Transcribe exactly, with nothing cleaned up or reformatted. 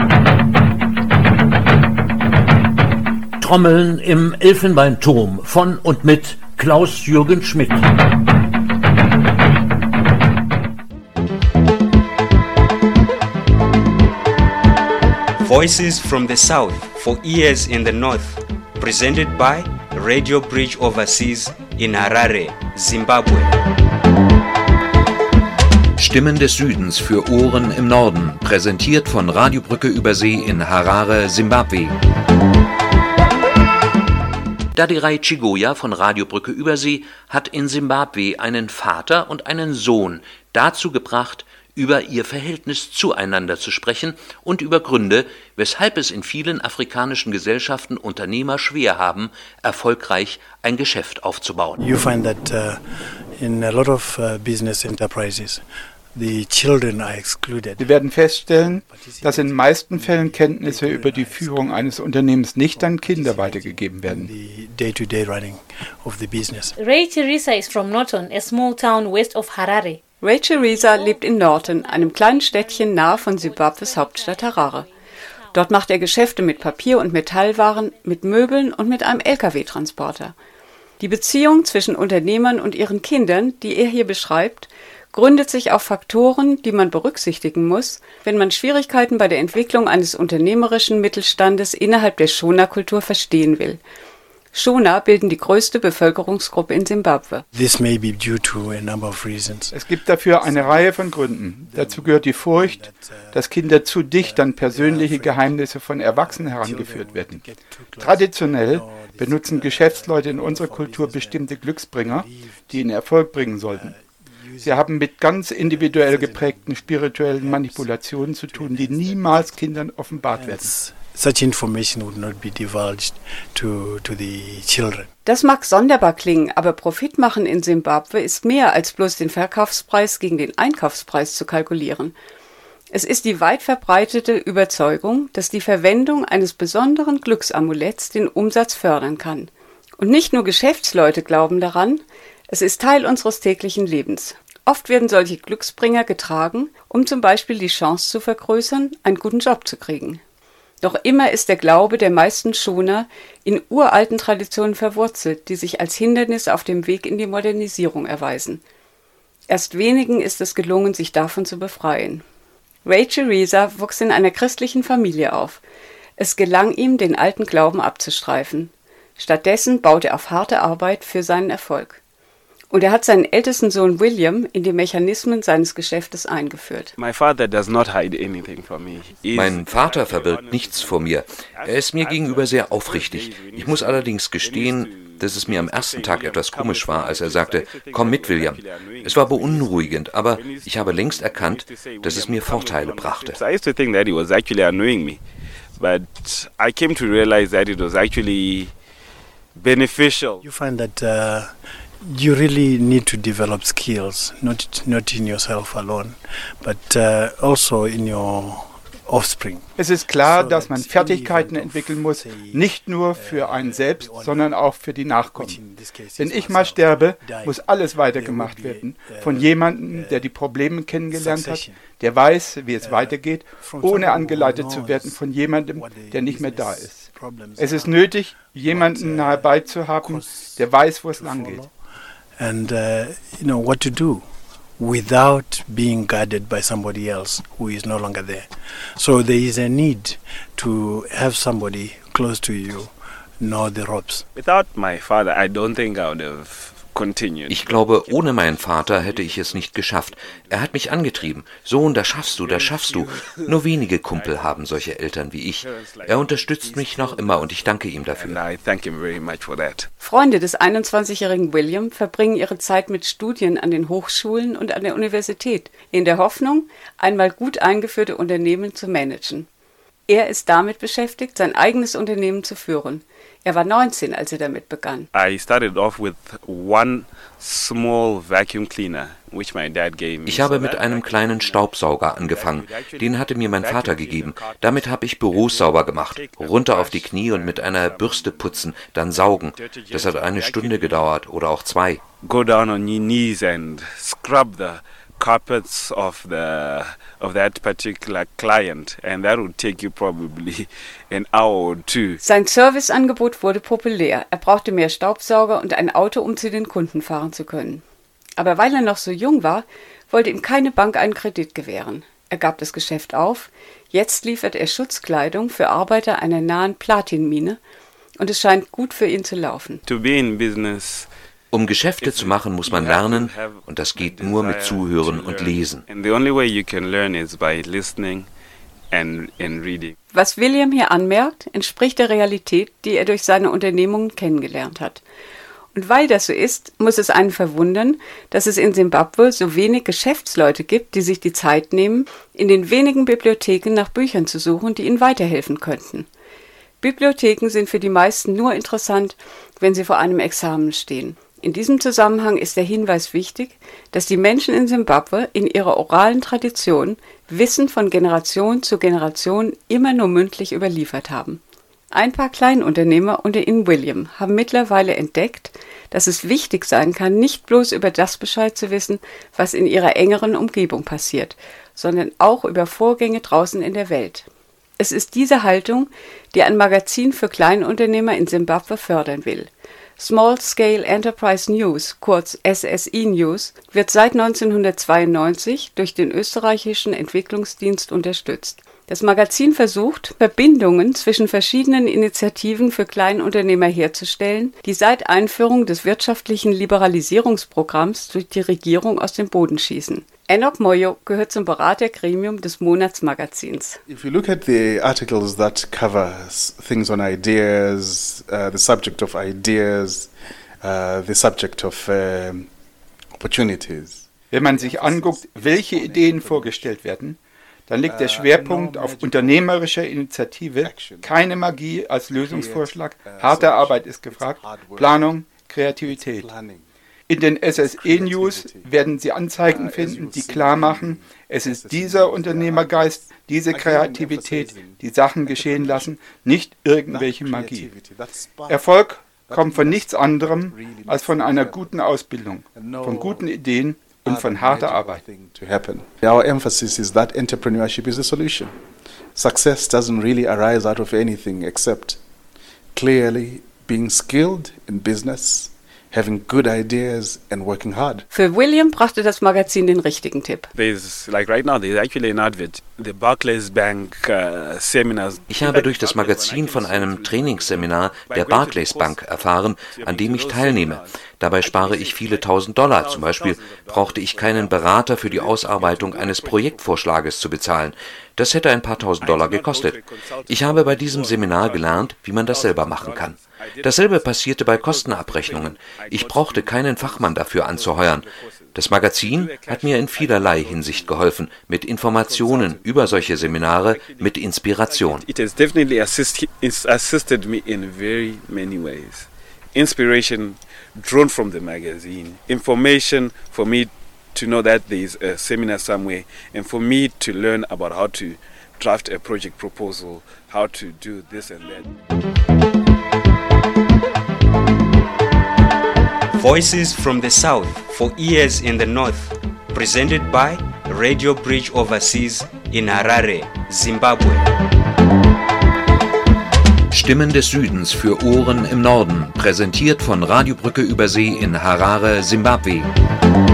Trommeln im Elfenbeinturm von und mit Klaus-Jürgen Schmidt. Voices from the South for ears in the North, presented by Radio Bridge Overseas in Harare, Zimbabwe. Stimmen des Südens für Ohren im Norden, präsentiert von Radio Brücke Übersee in Harare, Zimbabwe. Dadirai Chigoya von Radio Brücke Übersee hat in Zimbabwe einen Vater und einen Sohn dazu gebracht, über ihr Verhältnis zueinander zu sprechen und über Gründe, weshalb es in vielen afrikanischen Gesellschaften Unternehmer schwer haben, erfolgreich ein Geschäft aufzubauen. You find that uh, in a lot of uh, business enterprises the children are excluded. Sie werden feststellen, dass in den meisten Fällen Kenntnisse über die Führung eines Unternehmens nicht an Kinder weitergegeben werden. The day-to-day running of the business. Ray Teresa is from Norton, a small town west of Harare. Ray Teresa lebt in Norton, einem kleinen Städtchen nahe von Simbabwes Hauptstadt Harare. Dort macht er Geschäfte mit Papier- und Metallwaren, mit Möbeln und mit einem L K W-Transporter. Die Beziehung zwischen Unternehmern und ihren Kindern, die er hier beschreibt, gründet sich auf Faktoren, die man berücksichtigen muss, wenn man Schwierigkeiten bei der Entwicklung eines unternehmerischen Mittelstandes innerhalb der Shona-Kultur verstehen will. Shona bilden die größte Bevölkerungsgruppe in Simbabwe. This may be due to a number of reasons. Es gibt dafür eine Reihe von Gründen. Dazu gehört die Furcht, dass Kinder zu dicht an persönliche Geheimnisse von Erwachsenen herangeführt werden. Traditionell benutzen Geschäftsleute in unserer Kultur bestimmte Glücksbringer, die ihnen Erfolg bringen sollten. Sie haben mit ganz individuell geprägten spirituellen Manipulationen zu tun, die niemals Kindern offenbart werden. Such information would not be divulged to, to the children. Das mag sonderbar klingen, aber Profit machen in Simbabwe ist mehr als bloß den Verkaufspreis gegen den Einkaufspreis zu kalkulieren. Es ist die weit verbreitete Überzeugung, dass die Verwendung eines besonderen Glücksamuletts den Umsatz fördern kann. Und nicht nur Geschäftsleute glauben daran, es ist Teil unseres täglichen Lebens. Oft werden solche Glücksbringer getragen, um zum Beispiel die Chance zu vergrößern, einen guten Job zu kriegen. Doch immer ist der Glaube der meisten Shona in uralten Traditionen verwurzelt, die sich als Hindernis auf dem Weg in die Modernisierung erweisen. Erst wenigen ist es gelungen, sich davon zu befreien. Ray Teresa wuchs in einer christlichen Familie auf. Es gelang ihm, den alten Glauben abzustreifen. Stattdessen baute er auf harte Arbeit für seinen Erfolg. Und er hat seinen ältesten Sohn William in die Mechanismen seines Geschäftes eingeführt. Mein Vater verbirgt nichts vor mir. Er ist mir gegenüber sehr aufrichtig. Ich muss allerdings gestehen, dass es mir am ersten Tag etwas komisch war, als er sagte, komm mit, William. Es war beunruhigend, aber ich habe längst erkannt, dass es mir Vorteile brachte. You find that uh, you really need to develop skills, not not in yourself alone, but uh, also in your offspring. Es ist klar, dass man Fertigkeiten entwickeln muss, nicht nur für einen selbst, sondern auch für die Nachkommen. Wenn ich mal sterbe, muss alles weitergemacht werden, von jemandem, der die Probleme kennengelernt hat, der weiß, wie es weitergeht, ohne angeleitet zu werden von jemandem, der nicht mehr da ist. Es ist nötig, jemanden nahe bei zu haben, der weiß, wo es lang geht. And uh, you know what to do without being guided by somebody else who is no longer there. So there is a need to have somebody close to you know the ropes. Without my father, I don't think I would have continued. Ich glaube, ohne meinen Vater hätte ich es nicht geschafft. Er hat mich angetrieben. Sohn, das schaffst du, das schaffst du. Nur wenige Kumpel haben solche Eltern wie ich. Er unterstützt mich noch immer und ich danke ihm dafür. Freunde des einundzwanzigjährigen William verbringen ihre Zeit mit Studien an den Hochschulen und an der Universität, in der Hoffnung, einmal gut eingeführte Unternehmen zu managen. Er ist damit beschäftigt, sein eigenes Unternehmen zu führen. Er war neunzehn, als er damit begann. I started off with one small vacuum cleaner, which my dad gave me. Ich habe mit einem kleinen Staubsauger angefangen. Den hatte mir mein Vater gegeben. Damit habe ich Büros sauber gemacht. Runter auf die Knie und mit einer Bürste putzen, dann saugen. Das hat eine Stunde gedauert oder auch zwei. Go down on your knees and scrub the carpets of the of that particular client, and that would take you probably an hour or two. Sein Serviceangebot wurde populär. Er brauchte mehr Staubsauger und ein Auto, um zu den Kunden fahren zu können. Aber weil er noch so jung war, wollte ihm keine Bank einen Kredit gewähren. Er gab das Geschäft auf. Jetzt liefert er Schutzkleidung für Arbeiter einer nahen Platinmine und es scheint gut für ihn zu laufen. To be in business, um Geschäfte zu machen, muss man lernen, und das geht nur mit Zuhören und Lesen. And the only way you can learn is by listening and and reading. Was William hier anmerkt, entspricht der Realität, die er durch seine Unternehmungen kennengelernt hat. Und weil das so ist, muss es einen verwundern, dass es in Simbabwe so wenig Geschäftsleute gibt, die sich die Zeit nehmen, in den wenigen Bibliotheken nach Büchern zu suchen, die ihnen weiterhelfen könnten. Bibliotheken sind für die meisten nur interessant, wenn sie vor einem Examen stehen. In diesem Zusammenhang ist der Hinweis wichtig, dass die Menschen in Simbabwe in ihrer oralen Tradition Wissen von Generation zu Generation immer nur mündlich überliefert haben. Ein paar Kleinunternehmer, unter ihnen William, haben mittlerweile entdeckt, dass es wichtig sein kann, nicht bloß über das Bescheid zu wissen, was in ihrer engeren Umgebung passiert, sondern auch über Vorgänge draußen in der Welt. Es ist diese Haltung, die ein Magazin für Kleinunternehmer in Simbabwe fördern will. Small Scale Enterprise News, kurz S S I News, wird seit neunzehnhundertzweiundneunzig durch den österreichischen Entwicklungsdienst unterstützt. Das Magazin versucht, Verbindungen zwischen verschiedenen Initiativen für Kleinunternehmer herzustellen, die seit Einführung des wirtschaftlichen Liberalisierungsprogramms durch die Regierung aus dem Boden schießen. Enoch Moyo gehört zum Beratergremium des Monatsmagazins. If you look at the articles that cover things on ideas, uh, the subject of ideas, uh, the subject of uh, opportunities. Wenn man sich anguckt, welche Ideen vorgestellt werden, dann liegt der Schwerpunkt auf unternehmerischer Initiative, keine Magie als Lösungsvorschlag, harte Arbeit ist gefragt, Planung, Kreativität. In den S S E-News werden Sie Anzeigen finden, die klar machen, es ist dieser Unternehmergeist, diese Kreativität, die Sachen geschehen lassen, nicht irgendwelche Magie. Erfolg kommt von nichts anderem als von einer guten Ausbildung, von guten Ideen und von harter Arbeit. Our emphasis is that entrepreneurship is a solution. Success doesn't really arise out of anything except clearly being skilled in business, having good ideas and working hard. Für William brachte das Magazin den richtigen Tipp. There's like right now there's actually an advert. The Barclays Bank uh, seminars. Ich habe durch das Magazin von einem Trainingsseminar der Barclays Bank erfahren, an dem ich teilnehme. Dabei spare ich viele tausend Dollar. Zum Beispiel brauchte ich keinen Berater für die Ausarbeitung eines Projektvorschlages zu bezahlen. Das hätte ein paar tausend Dollar gekostet. Ich habe bei diesem Seminar gelernt, wie man das selber machen kann. Dasselbe passierte bei Kostenabrechnungen. Ich brauchte keinen Fachmann dafür anzuheuern. Das Magazin hat mir in vielerlei Hinsicht geholfen, mit Informationen über solche Seminare, mit Inspiration. It has definitely assist, assisted me in very many ways. Inspiration drawn from the magazine, information for me to know that there is a seminar somewhere, and for me to learn about how to draft a project proposal, how to do this and that. Voices from the South for Ears in the North, presented by Radio Bridge Overseas in Harare, Zimbabwe. Stimmen des Südens für Ohren im Norden, präsentiert von Radio Brücke Übersee in Harare, Zimbabwe.